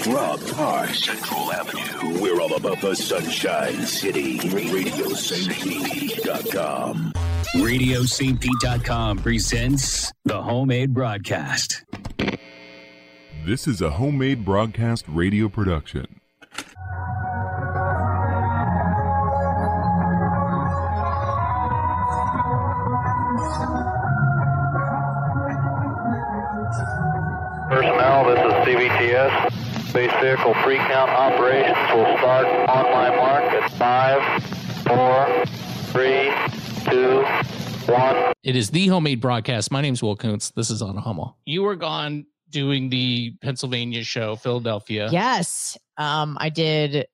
Rob Parr, Central Avenue. We're all about the Sunshine City. RadioSt.com. RadioSt.com presents the Homemade Broadcast. This is a Homemade Broadcast radio production. Personnel, this is CBTS. Space vehicle pre-count operations will start on my mark at 5, 4, 3, 2, 1. It is the Homemade Broadcast. My name's Will Kuntz. This is On Hummel. You were gone doing the Pennsylvania show, Philadelphia. Yes. I did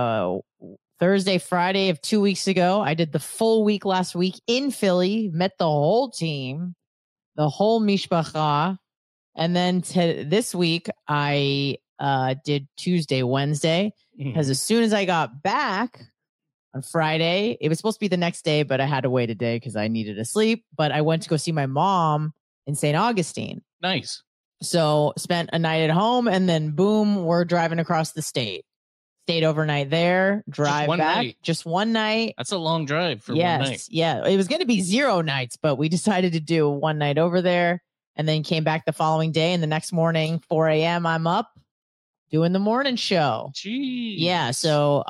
Thursday, Friday of 2 weeks ago. I did the full week last week in Philly, met the whole team, the whole mishpacha. And then this week, I did Tuesday, Wednesday, because as soon as I got back on Friday, it was supposed to be the next day, but I had to wait a day because I needed to sleep. But I went to go see my mom in St. Augustine. Nice. So spent a night at home, and then boom, we're driving across the state. Stayed overnight there, drive back. Just one night. That's a long drive for one night. Yeah. It was going to be 0 nights, but we decided to do one night over there. And then came back the following day, and the next morning, 4 a.m., I'm up doing the morning show. Jeez. Yeah, so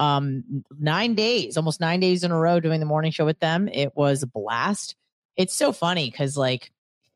9 days, almost 9 days in a row doing the morning show with them. It was a blast. It's so funny because, like,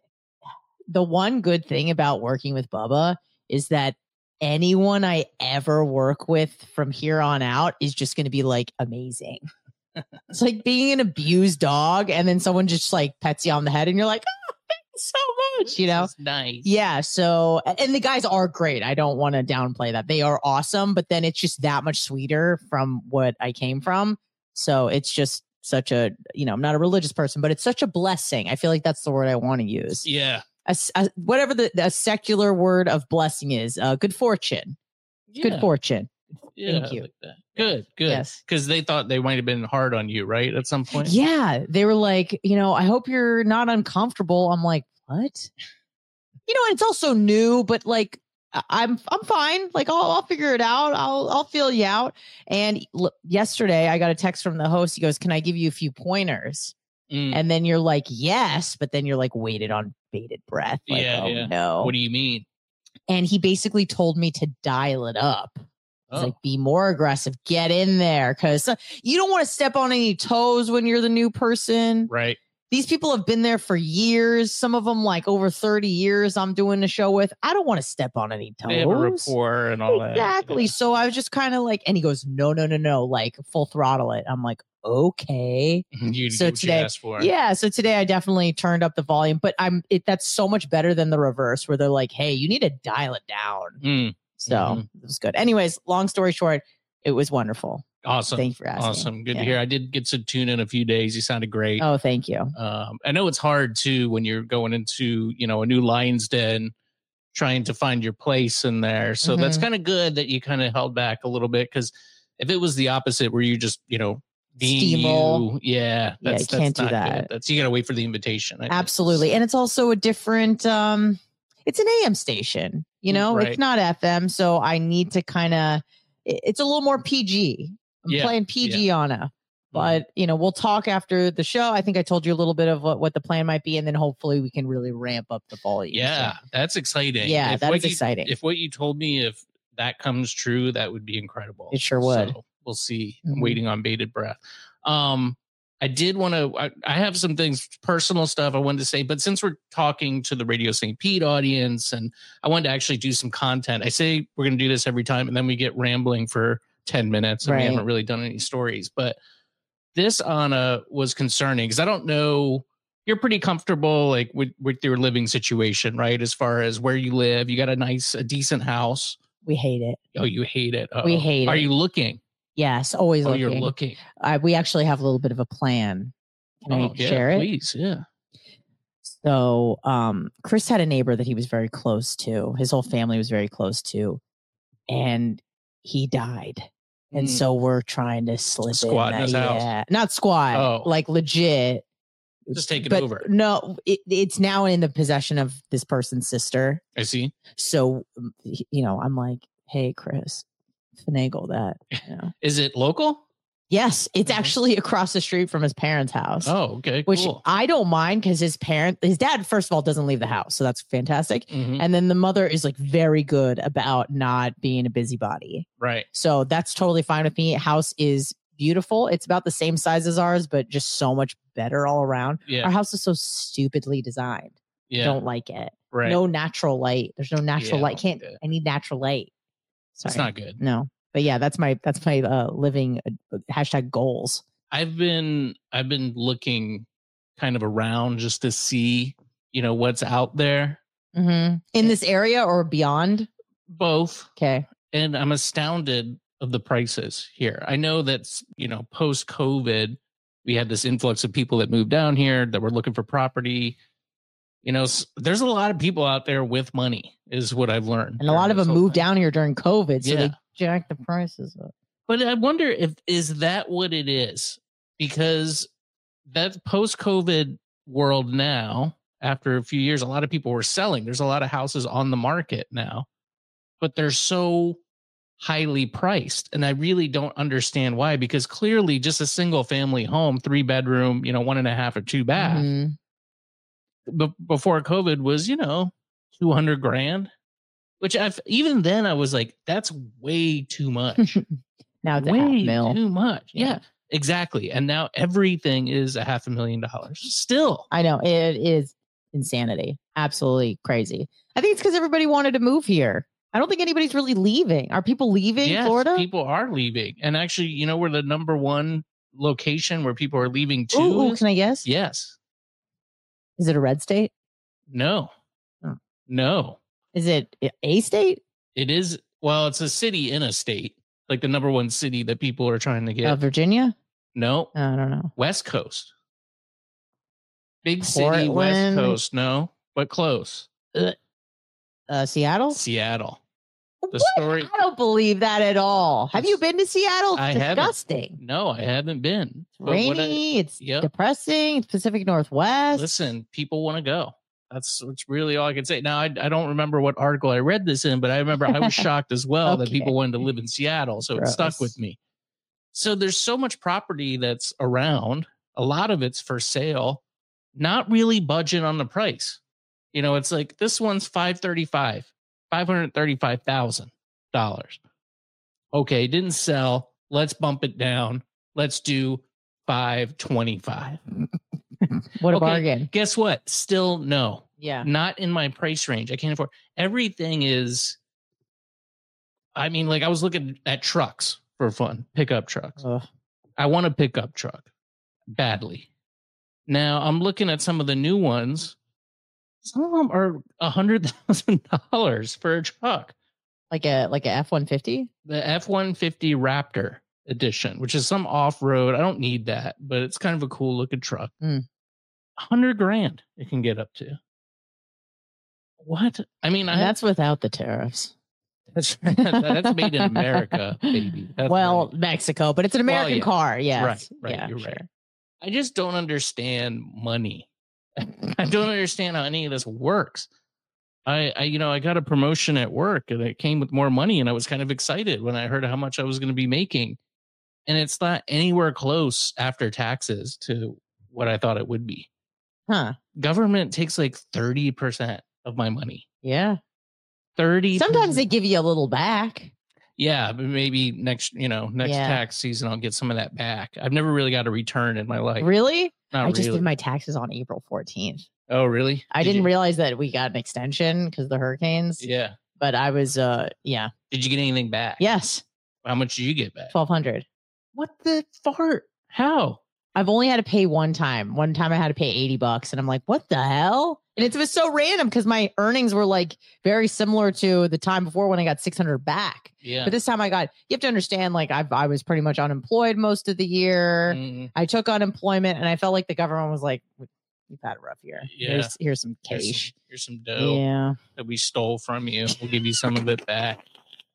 the one good thing about working with Bubba is that anyone I ever work with from here on out is just going to be, like, amazing. It's like being an abused dog, and then someone just, like, pets you on the head, and you're like, oh, so much, you know. That's nice. Yeah, so and the guys are great. I don't want to downplay that. They are awesome, but then it's just that much sweeter from what I came from. So it's just such a, I'm not a religious person, but it's such a blessing. I feel like that's the word I want to use. Yeah. Whatever the secular word of blessing is, good fortune. Yeah. Good fortune. Yeah, Thank you. Like that. Good. Yes. Because they thought they might have been hard on you, right? At some point. Yeah. They were like, I hope you're not uncomfortable. I'm like, what? And it's also new, but like, I'm fine. Like, I'll figure it out. I'll feel you out. And yesterday I got a text from the host. He goes, can I give you a few pointers? And then you're like, yes, but then you're like weighted on bated breath. Like, yeah. No. What do you mean? And he basically told me to dial it up. It's like, be more aggressive, get in there, because you don't want to step on any toes when you're the new person. Right. These people have been there for years. Some of them like over 30 years I'm doing the show with. I don't want to step on any toes. They have a rapport and all that. Exactly. Yeah. So I was just kind of like, and he goes, no, like full throttle it. I'm like, okay. So today, so today I definitely turned up the volume, but that's so much better than the reverse where they're like, hey, you need to dial it down. So it was good. Anyways, long story short, it was wonderful. Awesome. Thank you for asking. Awesome. Good to hear. I did get to tune in a few days. You sounded great. Oh, thank you. I know it's hard too when you're going into, a new lion's den, trying to find your place in there. So that's kind of good that you kind of held back a little bit, because if it was the opposite where you just, being steamroll. you can't do that. Good. You got to wait for the invitation. Absolutely. And it's also a different, it's an AM station, Right. It's not FM. So I need to it's a little more PG. I'm playing PG on it. But, we'll talk after the show. I think I told you a little bit of what the plan might be. And then hopefully we can really ramp up the volume. Yeah, that's exciting. Yeah, that is exciting. If what you told me, if that comes true, that would be incredible. It sure would. So we'll see. I'm waiting on bated breath. I did want to, I have some things, personal stuff I wanted to say, but since we're talking to the Radio St. Pete audience and I wanted to actually do some content, I say we're going to do this every time and then we get rambling for 10 minutes and we haven't really done any stories. But this, Anna, was concerning because I don't know, you're pretty comfortable like with your living situation, right? As far as where you live, you got a decent house. We hate it. Oh, you hate it. We hate it. Are you looking? Yes, always looking. You're looking. We actually have a little bit of a plan. Can I share it? Please, yeah. So Chris had a neighbor that he was very close to. His whole family was very close to. And he died. And so we're trying to slip squat in his house. Yeah. Not squat, like legit. Just take it over. No, it's now in the possession of this person's sister. I see. So, I'm like, hey, Chris, finagle that. You know? Is it local? Yes, it's Mhm. actually across the street from his parents' house. Oh, okay, Which cool. I don't mind because his dad, first of all, doesn't leave the house. So that's fantastic. Mhm. And then the mother is like very good about not being a busybody. Right. So that's totally fine with me. House is beautiful. It's about the same size as ours, but just so much better all around. Yeah. Our house is so stupidly designed. Yeah. Don't like it. Right. No natural light. There's no natural Yeah, light. Can't. yeah. I need natural light. Sorry. It's not good. No. But yeah, that's my living hashtag goals. I've been looking kind of around just to see, what's out there. Mm-hmm. In this area or beyond? Both. Okay. And I'm astounded of the prices here. I know that, post COVID, we had this influx of people that moved down here that were looking for property. There's a lot of people out there with money, is what I've learned. And a lot of them moved down here during COVID, so Yeah. they jacked the prices up. But I wonder is that what it is? Because that post-COVID world now, after a few years, a lot of people were selling. There's a lot of houses on the market now, but they're so highly priced. And I really don't understand why, because clearly just a single family home, 3-bedroom, 1.5 or 2 bath, Mhm. before COVID was, $200 grand, which even then I was like, that's way too much. Now it's a way $500,000. too much. Yeah. Yeah, exactly. And now everything is $500,000 still. I know it is insanity. Absolutely crazy. I think it's because everybody wanted to move here. I don't think anybody's really leaving. Are people leaving Yes, Florida? people are leaving. And actually, we're the number one location where people are leaving to. Ooh, can I guess? Yes. Is it a red state? No. Oh. No. Is it a state? It is. Well, it's a city in a state, like the number one city that people are trying to get. Virginia? No. I don't know. West Coast. Big city, West Portland? Coast. No, but close. Seattle? Seattle. The What? story. I don't believe that at all. Have you been to Seattle? It's I haven't. disgusting. No, I haven't been. It's But what rainy. It's Yep. depressing. It's Pacific Northwest. Listen, people want to go. That's really all I can say. Now, I don't remember what article I read this in, but I remember I was shocked as well that people wanted to live in Seattle. So it stuck with Gross. me. So there's so much property that's around. A lot of it's for sale, not really budging on the price. It's like this one's $535,000. Okay, didn't sell. Let's bump it down. Let's do $525. What a Okay, bargain. Guess what? Still no. Yeah. Not in my price range. I can't afford. Everything is. I mean, like I was looking at trucks for fun, pickup trucks. Ugh. I want a pickup truck badly. Now I'm looking at some of the new ones. Some of them are $100,000 for a truck. Like a F-150? The F-150 Raptor edition, which is some off-road. I don't need that, but it's kind of a cool looking truck. Mm. $100 grand it can get up to. What? I mean, And that's without the tariffs. that's made in America, baby. That's well, right. Mexico, but it's an American yeah. car. Yes. Right, Yeah, you're sure. right. I just don't understand money. I don't understand how any of this works. I got a promotion at work and it came with more money and I was kind of excited when I heard how much I was going to be making. And it's not anywhere close after taxes to what I thought it would be. Huh. Government takes like 30% of my money. Yeah. 30. Sometimes they give you a little back. Yeah, but maybe next Yeah. tax season I'll get some of that back. I've never really got a return in my life. Really? Not I just really. did my taxes on April 14th. Oh, really? I Did didn't you- realize that we got an extension because of the hurricanes. Yeah. But I was yeah. Did you get anything back? Yes. How much did you get back? $1,200. What the fart? How? I've only had to pay one time. One time I had to pay $80 and I'm like, what the hell? And it was so random because my earnings were like very similar to the time before when I got 600 back. Yeah. But this time you have to understand, like I was pretty much unemployed most of the year. Mm, I took unemployment and I felt like the government was like, we've had a rough year. Yeah. Here's some here's cash. some dough Yeah. that we stole from you. We'll give you some of it back.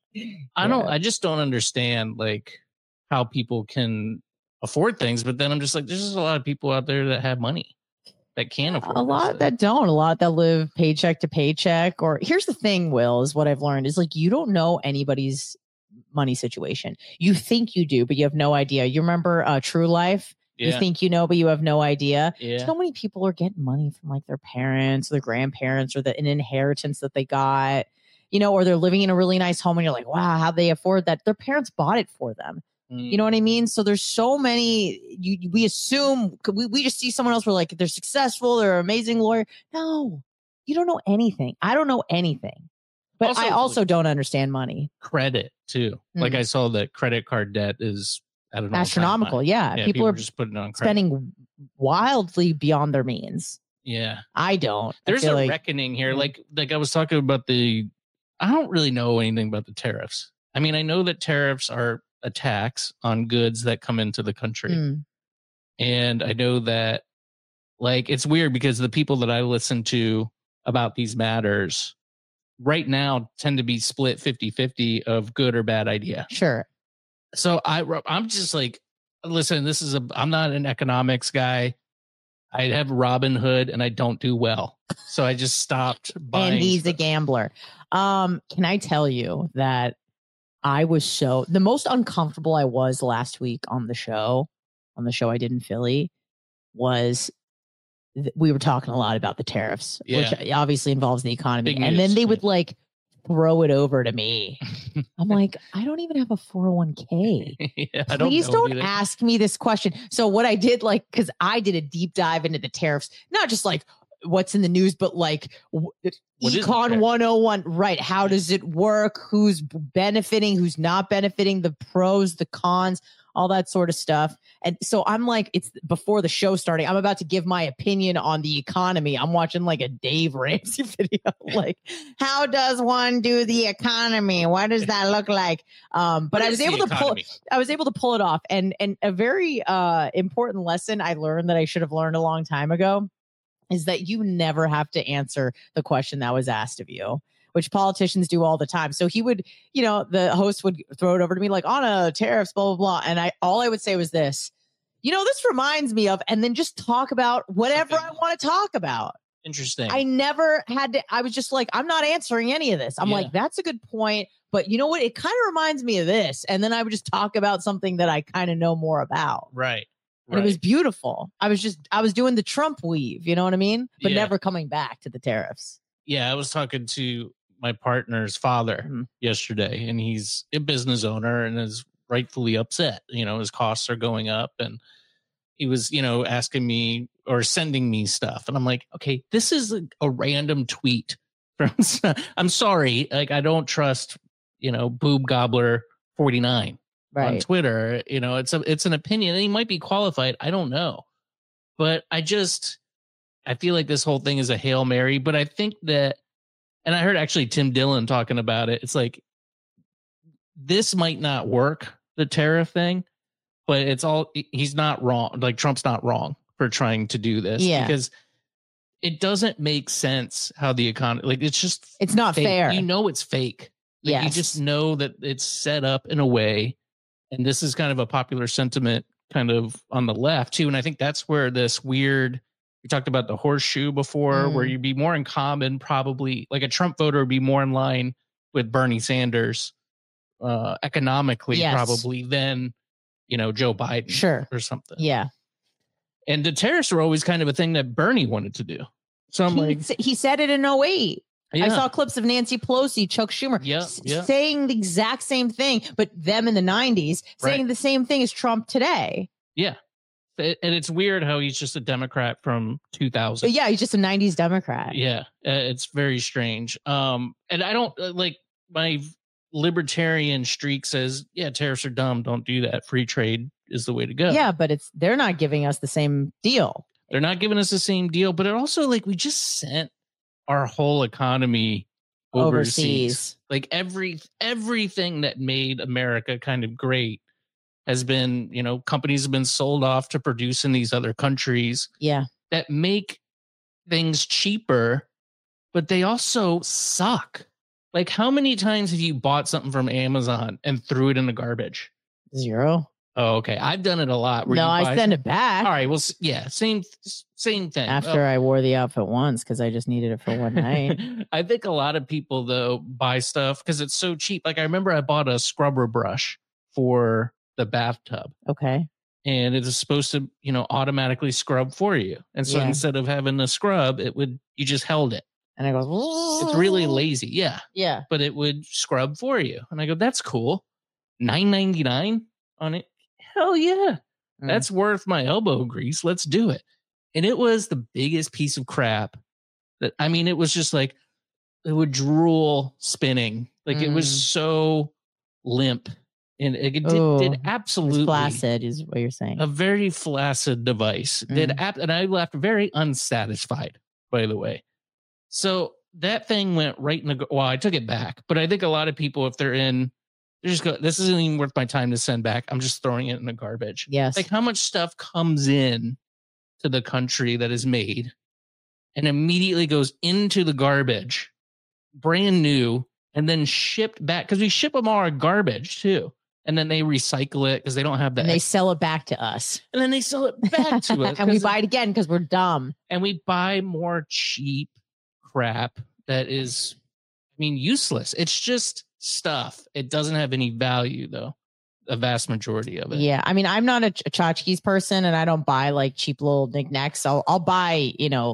I just don't understand like how people can afford things, but then I'm just like, there's just a lot of people out there that have money that can't afford A lot stuff. that don't, a lot that live paycheck to paycheck. Or here's the thing, Will, is what I've learned is like you don't know anybody's money situation. You think you do, but you have no idea. You remember True Life? You think you know, but you have no idea. Yeah. So many people are getting money from like their parents or their grandparents or an inheritance that they got, or they're living in a really nice home and you're like, wow, how they afford that? Their parents bought it for them. You know what I mean? So there's so many, we assume, we just see someone else, we're like, they're successful, they're an amazing lawyer. No, you don't know anything. I don't know anything. But I also don't understand money. Credit too. Like I saw that credit card debt is, I don't know, astronomical. Yeah. People are just putting it on credit. Spending wildly beyond their means. Yeah. I don't. There's a reckoning here. Like I was talking about I don't really know anything about the tariffs. I mean, I know that tariffs are a tax on goods that come into the country. And I know that like, it's weird because the people that I listen to about these matters right now tend to be split 50-50 of good or bad idea. Sure. So I'm just like, listen, I'm not an economics guy. I have Robinhood and I don't do well. So I just stopped buying. And he's a gambler. Can I tell you that I was the most uncomfortable I was last week on the show I did in Philly was we were talking a lot about the tariffs, which obviously involves the economy. Big and news. then they would like throw it over to me. I'm like, I don't even have a 401k. Please don't ask me this question. So what I did, because I did a deep dive into the tariffs, not just like what's in the news, but like Econ 101, right? How does it work? Who's benefiting? Who's not benefiting? The pros, the cons, all that sort of stuff. And so I'm like, it's before the show starting. I'm about to give my opinion on the economy. I'm watching like a Dave Ramsey video. Like, how does one do the economy? What does that look like? But I was able to pull it off. And a very important lesson I learned that I should have learned a long time ago is that you never have to answer the question that was asked of you, which politicians do all the time. So he would, the host would throw it over to me like, on a tariffs, blah, blah, blah. And all I would say was this, this reminds me of, and then just talk about whatever I want to talk about. Interesting. I never had to, I was just like, I'm not answering any of this. I'm like, that's a good point. But you know what? It kind of reminds me of this. And then I would just talk about something that I kind of know more about. Right. And it was beautiful. I was doing the Trump weave, you know what I mean? But never coming back to the tariffs. Yeah, I was talking to my partner's father yesterday, and he's a business owner and is rightfully upset. His costs are going up, and he was, asking me or sending me stuff. And I'm like, okay, this is a random tweet from, I'm sorry. Like, I don't trust, Boob Gobbler 49. Right. On Twitter, it's an opinion, and he might be qualified. I don't know, but I feel like this whole thing is a Hail Mary. But I think that, and I heard actually Tim Dillon talking about it. It's like, this might not work, the tariff thing, but he's not wrong. Like, Trump's not wrong for trying to do this because it doesn't make sense how the economy, like, it's not fake. Fair. It's fake. Like, you just know that it's set up in a way. And this is kind of a popular sentiment kind of on the left too. And I think that's where this weird, we talked about the horseshoe before, where you'd be more in common, probably like a Trump voter would be more in line with Bernie Sanders economically, probably than, Joe Biden or something. Yeah. And the tariffs were always kind of a thing that Bernie wanted to do. So he said it in 2008. Yeah. I saw clips of Nancy Pelosi, Chuck Schumer saying the exact same thing, but them in the 90s saying the same thing as Trump today. Yeah. And it's weird how he's just a Democrat from 2000. Yeah, he's just a 90s Democrat. Yeah, it's very strange. And I don't like my libertarian streak says, tariffs are dumb. Don't do that. Free trade is the way to go. Yeah, but they're not giving us the same deal. They're not giving us the same deal, but it also like we just sent our whole economy overseas. Like everything that made America kind of great has been, companies have been sold off to produce in these other countries. Yeah. That make things cheaper, but they also suck. Like, how many times have you bought something from Amazon and threw it in the garbage? 0. Oh, okay. I've done it a lot. where No, you I buy send some- it back All right. Well, yeah, same thing. after I wore the outfit once because I just needed it for one night. I think a lot of people though buy stuff because it's so cheap. Like I remember I bought a scrubber brush for the bathtub, Okay. and it is supposed to, automatically scrub for you. And so Yeah. instead of having to scrub, you just held it. And I go, It's really lazy. Yeah. Yeah. But it would scrub for you. And I go, that's cool. $9.99 on it. Hell yeah. Mm. That's worth my elbow grease. Let's do it. And it was the biggest piece of crap it was just like it would drool spinning. Like it was so limp. And it did absolutely It's flaccid is what you're saying. a very flaccid device. And I left very unsatisfied, by the way. So that thing went right in the. Well, I took it back, but I think a lot of people, if they're in, they just go, "This isn't even worth my time to send back. I'm just throwing it in the garbage." Yes. Like how much stuff comes in to the country that is made, and immediately goes into the garbage, brand new, and then shipped back because we ship them all our garbage too. And then they recycle it because they don't have that. And they sell it back to us. And then they sell it back to us. And we buy it again because we're dumb. And we buy more cheap crap that is, useless. It's just stuff. It doesn't have any value, though. A vast majority of it. Yeah. I'm not a tchotchkes person and I don't buy like cheap little knickknacks. I'll buy,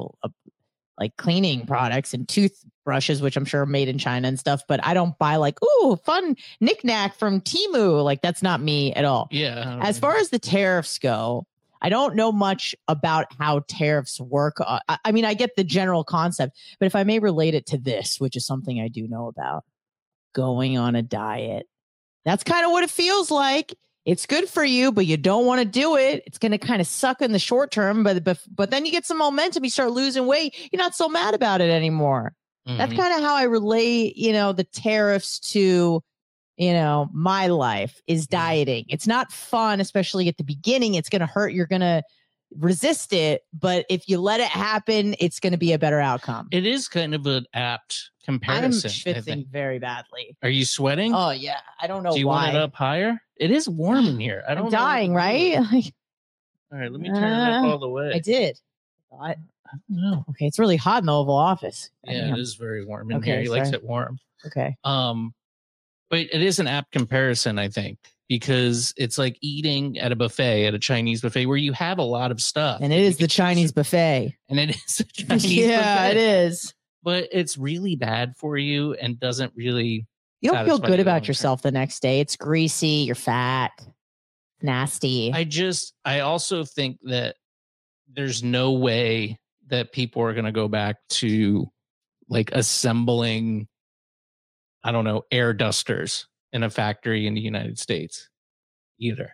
like cleaning products and toothbrushes, which I'm sure are made in China and stuff, but I don't buy like, ooh, fun knickknack from Temu. Like that's not me at all. Yeah. As far as the tariffs go, I don't know much about how tariffs work. I get the general concept, but if I may relate it to this, which is something I do know about, going on a diet. That's kind of what it feels like. It's good for you, but you don't want to do it. It's going to kind of suck in the short term, but then you get some momentum. You start losing weight. You're not so mad about it anymore. Mhm. That's kind of how I relate, the tariffs to, my life is dieting. It's not fun, especially at the beginning. It's going to hurt. You're going to resist it. But if you let it happen, it's going to be a better outcome. It is kind of an apt comparison. I'm schwitzing very badly. Are you sweating? Oh, yeah. I don't know Do you why. want it up higher? It is warm in here. I'm dying, right? All right, let me turn it up all the way. I did. I don't know. Okay, it's really hot in the Oval Office. Yeah, Damn. it is very warm in Okay, here. He likes sorry. it warm. Okay. But it is an apt comparison, I think, because it's like eating at a buffet, at a Chinese buffet, where you have a lot of stuff. And it is the Chinese buffet. And it is a Chinese Yeah, buffet. it is. But it's really bad for you and doesn't really. You don't feel satisfy good you about long-term. yourself the next day. It's greasy. You're fat. Nasty. I also think that there's no way that people are going to go back to like assembling, I don't know, air dusters in a factory in the United States either.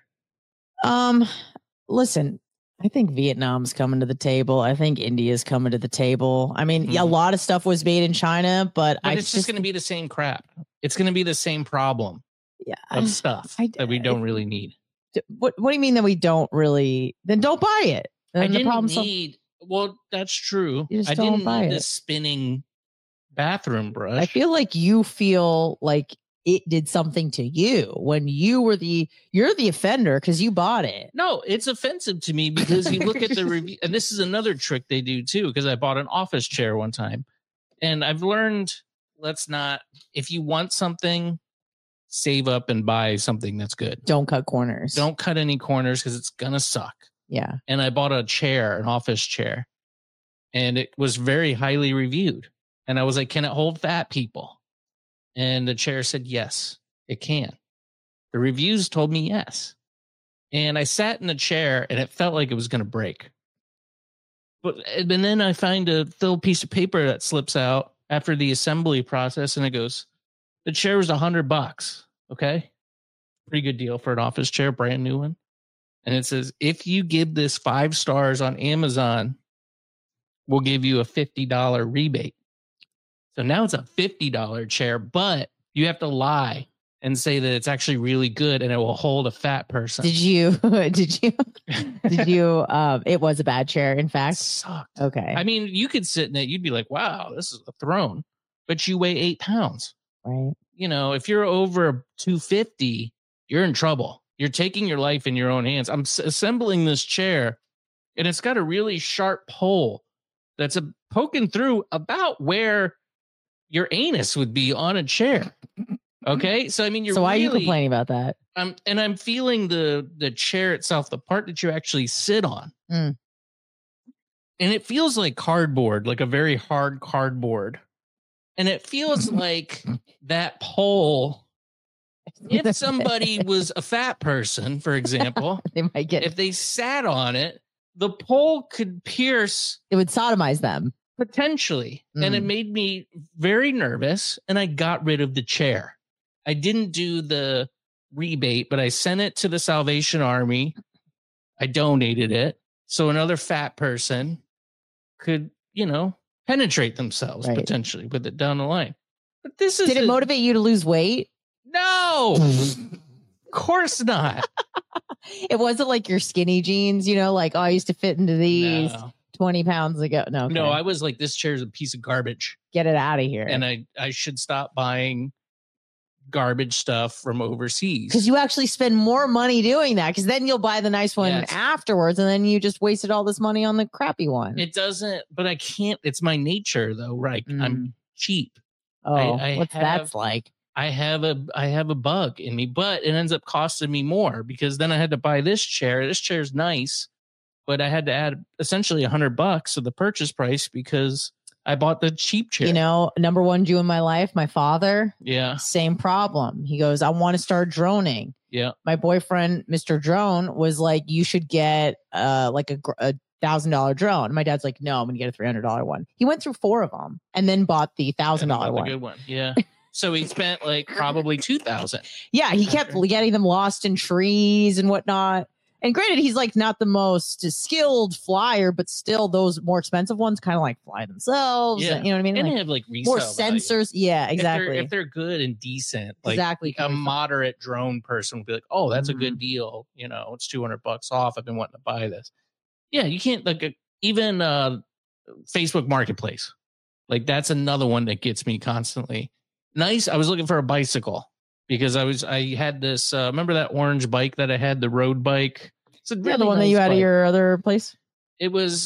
Listen, I think Vietnam's coming to the table. I think India's coming to the table. A Mhm. lot of stuff was made in China, but It's just going to be the same crap. It's going to be the same problem yeah. of stuff that we don't really need. What do you mean that we don't really? Then don't buy it. Then I the didn't problem's need. Well, that's true. You just I don't didn't buy need it. this spinning bathroom brush. I feel like you feel like it did something to you when you're the offender because you bought it. No, it's offensive to me because you look at the review, and this is another trick they do too. Because I bought an office chair one time, and I've learned if you want something, save up and buy something that's good. Don't cut corners. Don't cut any corners because it's gonna suck. Yeah. And I bought a chair, an office chair, and it was very highly reviewed. And I was like, "Can it hold fat people?" And the chair said, "Yes, it can." The reviews told me yes. And I sat in the chair and it felt like it was going to break. And then I find a little piece of paper that slips out after the assembly process, and it goes, "The chair was $100. Okay. Pretty good deal for an office chair, brand new one. And it says, if you give this 5 stars on Amazon, we'll give you a $50 rebate. So now it's a $50 chair, but you have to lie and say that it's actually really good and it will hold a fat person. Did you? It was a bad chair, in It fact. sucked. Okay. I mean, you could sit in it, you'd be like, wow, this is a throne, but you weigh 8 pounds. Right. You know, if you're over 250, you're in trouble. You're taking your life in your own hands. I'm assembling this chair, and it's got a really sharp pole that's poking through about where your anus would be on a chair. Okay, so I mean, So why are you complaining about that? I'm feeling the chair itself, the part that you actually sit on, Mm. and it feels like cardboard, like a very hard cardboard, and it feels like that pole. If somebody was a fat person, for example, They might get if they sat on it, the pole could pierce it would sodomize them. potentially. And it made me very nervous. And I got rid of the chair. I didn't do the rebate, but I sent it to the Salvation Army. I donated it. So another fat person could, penetrate themselves Right. potentially with it down the line. But this is Did it motivate you to lose weight? No, of course not. It wasn't like your skinny jeans, like, oh, I used to fit into these No. 20 pounds ago. No, okay. No, I was like, this chair is a piece of garbage, Get it out of here. and I should stop buying garbage stuff from overseas. Because you actually spend more money doing that, because then you'll buy the nice one Yes. afterwards, and then you just wasted all this money on the crappy one. It doesn't, but I can't. It's my nature, though, right? I'm cheap. Oh, I what's have- that's like? I have a bug in me, but it ends up costing me more because then I had to buy this chair. This chair's nice, but I had to add essentially $100 to the purchase price because I bought the cheap chair. Number one Jew in my life, my father, Yeah. same problem. He goes, I want to start droning. Yeah. My boyfriend, Mr. Drone, was like, you should get like a $1,000 drone. And my dad's like, no, I'm going to get a $300 one. He went through 4 of them and then bought the $1,000 The one. good one. Yeah. So he spent like probably $2,000. Yeah, he kept getting them lost in trees and whatnot. And granted, he's like not the most skilled flyer, but still those more expensive ones kind of like fly themselves. Yeah. You know what I mean? And Like, they have like resale more value. sensors. Yeah, exactly. If they're good and decent, like Exactly. a moderate drone person would be like, oh, that's a good deal. It's $200 off. I've been wanting to buy this. Yeah, you can't even Facebook Marketplace. Like that's another one that gets me constantly. Nice. I was looking for a bicycle because I had this. Remember that orange bike that I had, the road bike? It's a Yeah, really the one that nice you had bike. at your other place. It was,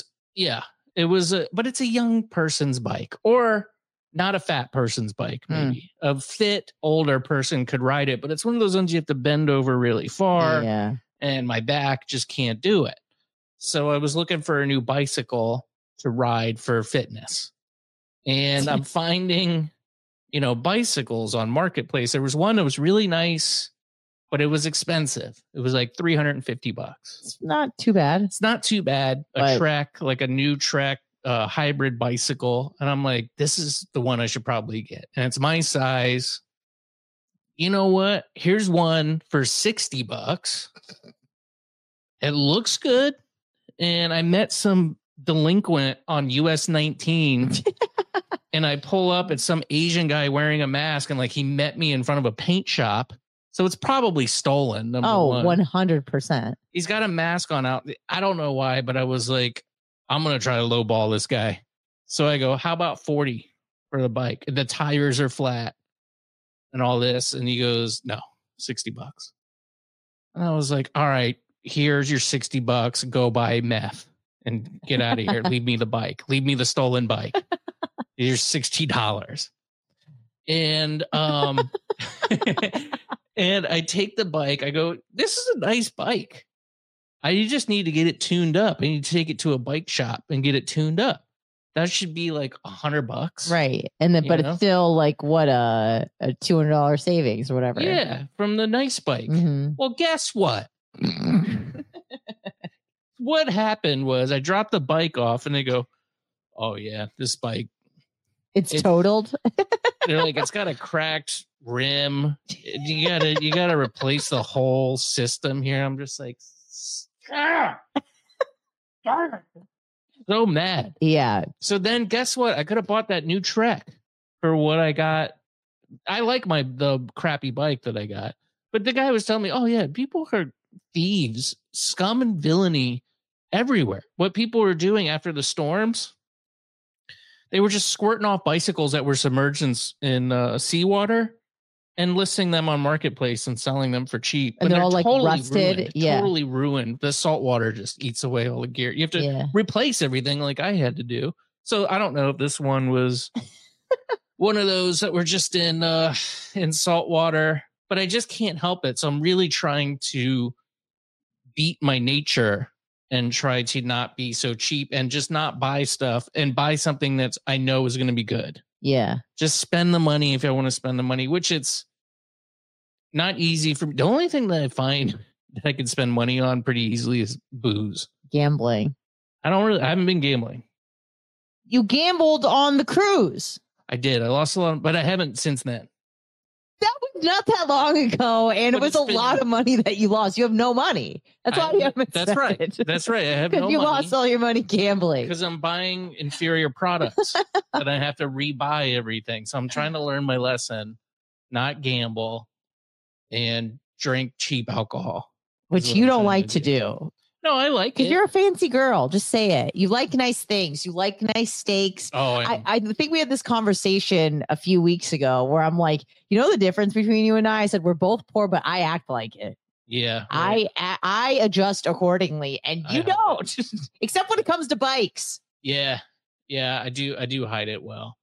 but it's a young person's bike or not a fat person's bike. Maybe a fit older person could ride it, but it's one of those ones you have to bend over really far. Yeah. And my back just can't do it. So I was looking for a new bicycle to ride for fitness. And I'm finding, bicycles on Marketplace. There was one that was really nice, but it was expensive. It was like $350. It's not too bad. It's not too bad. But- Trek, like a new Trek hybrid bicycle. And I'm like, this is the one I should probably get. And it's my size. You know what? Here's one for $60. It looks good. And I met some delinquent on US 19 and I pull up at some Asian guy wearing a mask and like he met me in front of a paint shop. So it's probably stolen. Number one. 100%. He's got a mask on out. I don't know why, but I was like, I'm going to try to lowball this guy. So I go, how about 40 for the bike? The tires are flat and all this. And he goes, no, $60. And I was like, all right, here's your $60. Go buy meth and get out of here. Leave me the bike. Leave me the stolen bike. Here's $60. And and I take the bike. I go, this is a nice bike. I just need to get it tuned up. I need to take it to a bike shop and get it tuned up. That should be like $100. Right. And then, but You know? it's still like what a $200 savings or whatever. Yeah, from the nice bike. Mhm. Well, guess what? What happened was I dropped the bike off and they go, oh yeah, this bike. It's It- totaled. They're like, it's got a cracked rim. You gotta replace the whole system here. I'm just like, so mad. Yeah. So then guess what? I could have bought that new Trek for what I got. I like the crappy bike that I got. But the guy was telling me, oh yeah, people are thieves, scum and villainy everywhere. What people were doing after the storms, they were just squirting off bicycles that were submerged in seawater and listing them on Marketplace and selling them for cheap. And they're all like rusted. Ruined, yeah. Totally ruined. The salt water just eats away all the gear. You have to replace everything like I had to do. So I don't know if this one was one of those that were just in salt water, but I just can't help it. So I'm really trying to beat my nature and try to not be so cheap and just not buy stuff and buy something that's I know is going to be good. Yeah. Just spend the money if I want to spend the money, which it's not easy for me. The only thing that I find that I can spend money on pretty easily is booze. Gambling. I haven't been gambling. You gambled on the cruise. I did. I lost a lot, but I haven't since then. That was not that long ago, and it was a lot of money that you lost. You have no money. That's why you haven't. That's right. That's right. I have no money. You lost all your money gambling because I'm buying inferior products that I have to rebuy everything. So I'm trying to learn my lesson, not gamble, and drink cheap alcohol, which you don't like to do. No, I like it. Because you're a fancy girl. Just say it. You like nice things. You like nice steaks. Oh, I think we had this conversation a few weeks ago where I'm like, you know the difference between you and I said we're both poor, but I act like it. Yeah. Right. I adjust accordingly, and you don't, except when it comes to bikes. Yeah. Yeah, I do hide it well.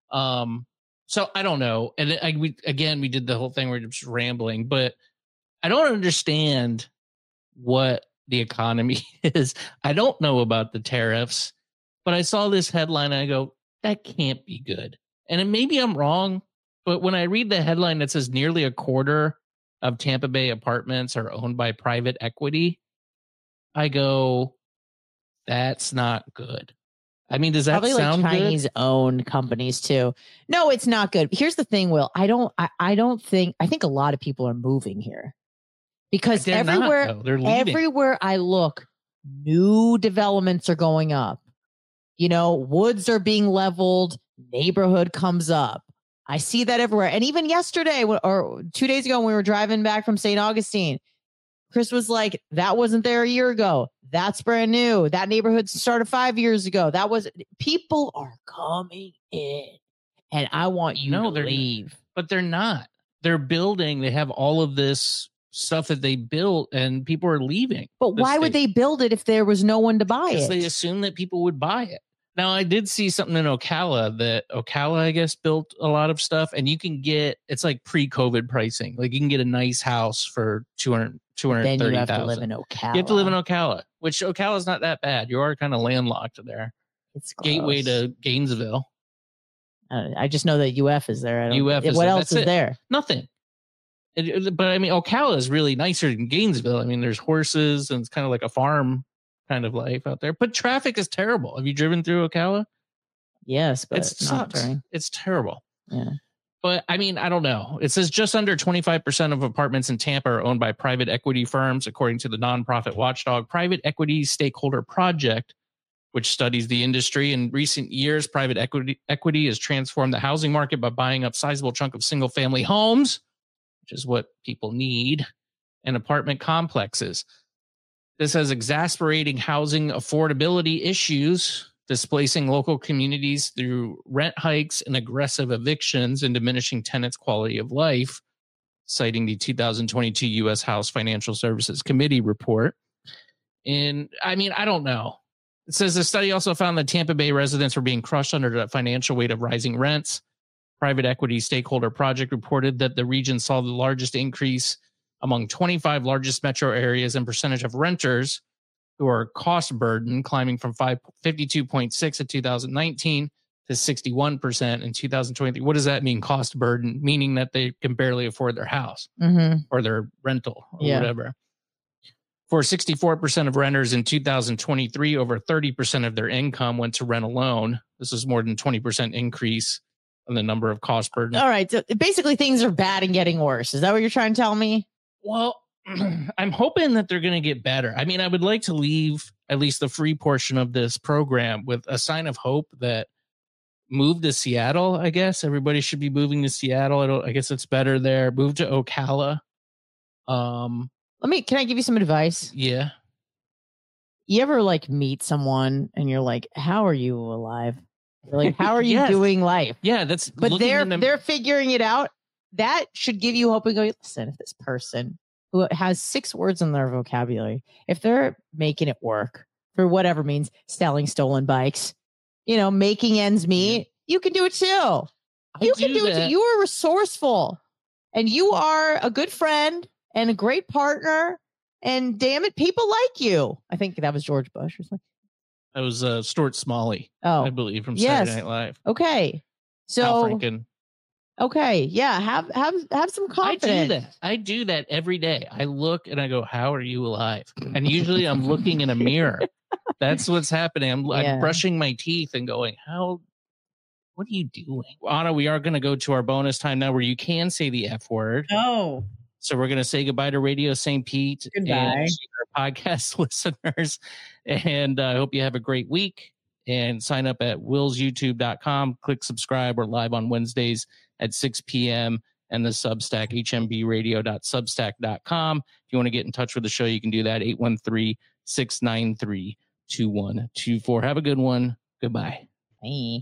So I don't know. And we did the whole thing where we're just rambling, but I don't understand what the economy is. I don't know about the tariffs, but I saw this headline and I go, that can't be good. And maybe I'm wrong, but when I read the headline that says nearly a quarter of Tampa Bay apartments are owned by private equity, I go, that's not good. I mean, does that probably sound like Chinese owned companies too? No, it's not good. Here's the thing, Will. I think a lot of people are moving here. Because everywhere I look, new developments are going up. You know, woods are being leveled, neighborhood comes up. I see that everywhere. And even yesterday or 2 days ago when we were driving back from St. Augustine, Chris was like, that wasn't there a year ago. That's brand new. That neighborhood started 5 years ago. People are coming in. And I want you to leave. But they're not. They're building. They have all of this stuff that they built and people are leaving. But why would they build it if there was no one to buy it? Because they assume that people would buy it. Now, I did see something in Ocala that I guess, built a lot of stuff, and you can get, it's like pre-COVID pricing. Like you can get a nice house for $230,000. Then you have to live in Ocala. You have to live in Ocala, which Ocala is not that bad. You are kind of landlocked there. It's close. Gateway to Gainesville. I just know that UF is there. What else is there? Nothing. But I mean, Ocala is really nicer than Gainesville. I mean, there's horses and it's kind of like a farm kind of life out there. But traffic is terrible. Have you driven through Ocala? Yes, but it sucks. It's terrible. Yeah. But I mean, I don't know. It says just under 25% of apartments in Tampa are owned by private equity firms, according to the nonprofit watchdog Private Equity Stakeholder Project, which studies the industry. In recent years, private equity has transformed the housing market by buying up sizable chunk of single-family homes, which is what people need, and apartment complexes. This has exasperating housing affordability issues, displacing local communities through rent hikes and aggressive evictions and diminishing tenants' quality of life, citing the 2022 U.S. House Financial Services Committee report. And I mean, I don't know. It says the study also found that Tampa Bay residents were being crushed under the financial weight of rising rents. Private Equity Stakeholder Project reported that the region saw the largest increase among 25 largest metro areas in percentage of renters who are cost burden, climbing from 52.6 in 2019 to 61% in 2023. What does that mean, cost burden? Meaning that they can barely afford their house or their rental or whatever. For 64% of renters in 2023, over 30% of their income went to rent alone. This is more than 20% increase in the number of cost burden. All right. So basically things are bad and getting worse. Is that what you're trying to tell me? Well, I'm hoping that they're going to get better. I mean, I would like to leave at least the free portion of this program with a sign of hope that move to Seattle. I guess everybody should be moving to Seattle. I guess it's better there. Move to Ocala. Can I give you some advice? Yeah. You ever meet someone and you're like, how are you alive? You're like, how are you doing life? Yeah, that's. But they're figuring it out. that should give you hope and go, listen, if this person who has 6 words in their vocabulary, if they're making it work for whatever means, selling stolen bikes, making ends meet, you can do it too. You can do it too. You are resourceful and you are a good friend and a great partner. And damn it, people like you. I think that was George Bush or something. That was Stuart Smalley, I believe, from yes. Saturday Night Live. Okay. So Al Franken. Okay, yeah, have some confidence. I do that every day. I look and I go, "How are you alive?" And usually I'm looking in a mirror. That's what's happening. I'm brushing my teeth and going, what are you doing? Anna, we are going to go to our bonus time now where you can say the F word. Oh. So we're going to say goodbye to Radio St. Pete. Goodbye. And our podcast listeners. And I hope you have a great week. And sign up at willsyoutube.com. Click subscribe. We're live on Wednesdays at 6 p.m. and the Substack, hmbradio.substack.com. If you want to get in touch with the show, you can do that, 813-693-2124. Have a good one. Goodbye. Bye.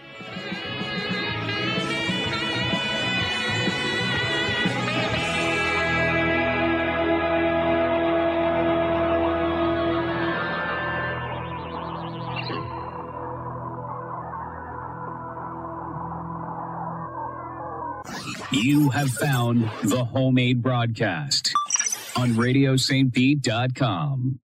You have found the Homemade Broadcast on RadioSt.Pete.com.